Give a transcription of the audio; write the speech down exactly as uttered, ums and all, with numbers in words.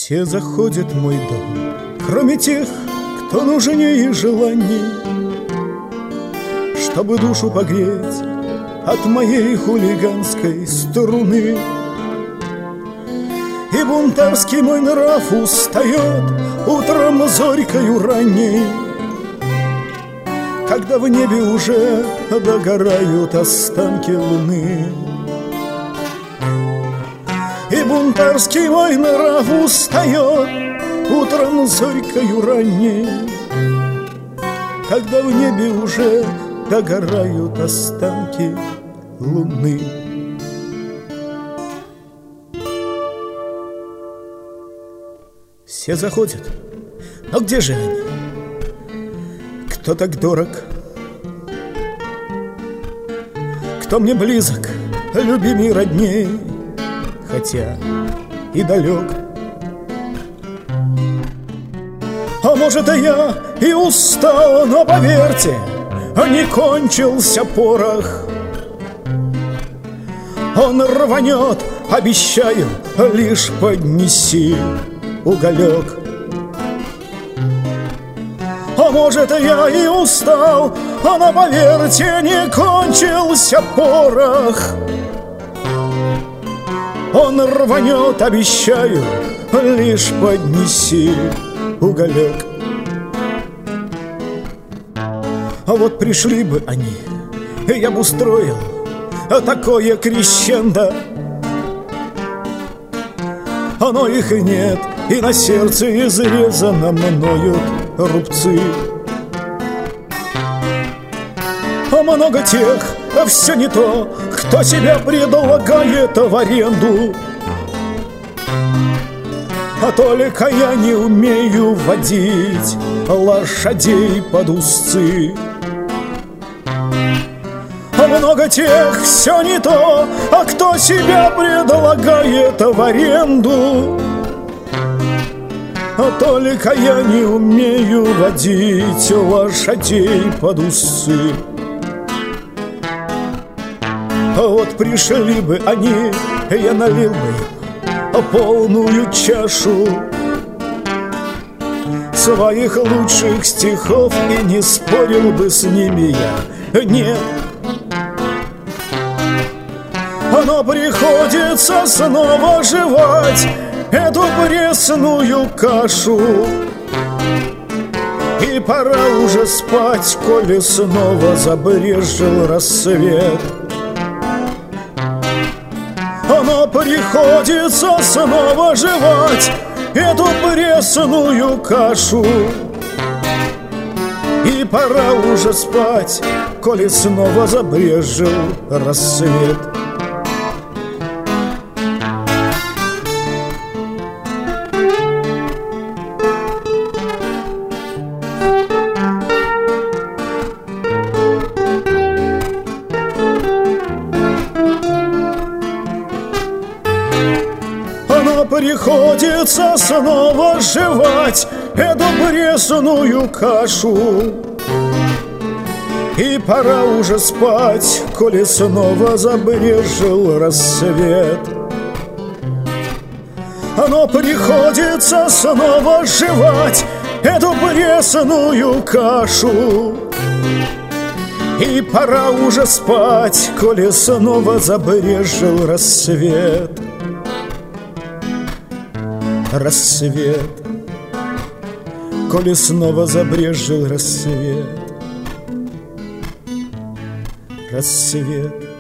Все заходят в мой дом, кроме тех, кто нужнее желаний, чтобы душу погреть от моей хулиганской струны. И бунтарский мой нрав устает утром зорькою ранней, когда в небе уже догорают останки луны. И бунтарский мой нрав устает утром зорькою ранней, когда в небе уже догорают останки луны. Все заходят, но где же они? Кто так дорог? Кто мне близок, любимей родней, хотя и далек? А может, и я и устал, но поверьте, не кончился порох. Он рванет, обещаю, лишь поднеси уголек. А может, я и устал, но поверьте, не кончился порох. Он рванет, обещаю, лишь поднеси уголек. А вот пришли бы они, я бы устроил такое крещендо. Но их и нет, и на сердце изрезано мною рубцы. А много тех, а все не то, кто себя предлагает в аренду. А только я не умею водить лошадей под узцы. А много тех, все не то, а кто себя предлагает в аренду. А только я не умею водить лошадей под узцы. А вот пришли бы они, я налил бы им полную чашу своих лучших стихов и не спорил бы с ними я, нет. Но приходится снова жевать эту пресную кашу, и пора уже спать, коли снова забрезжил рассвет. Но приходится снова жевать эту пресную кашу, и пора уже спать, коли снова забрезжил рассвет. Приходится снова жевать эту пресную кашу, и пора уже спать, коли снова забрезжил рассвет. Но приходится снова жевать эту пресную кашу, и пора уже спать, коли снова забрезжил рассвет. Рассвет, коли снова забрезжил рассвет. Рассвет.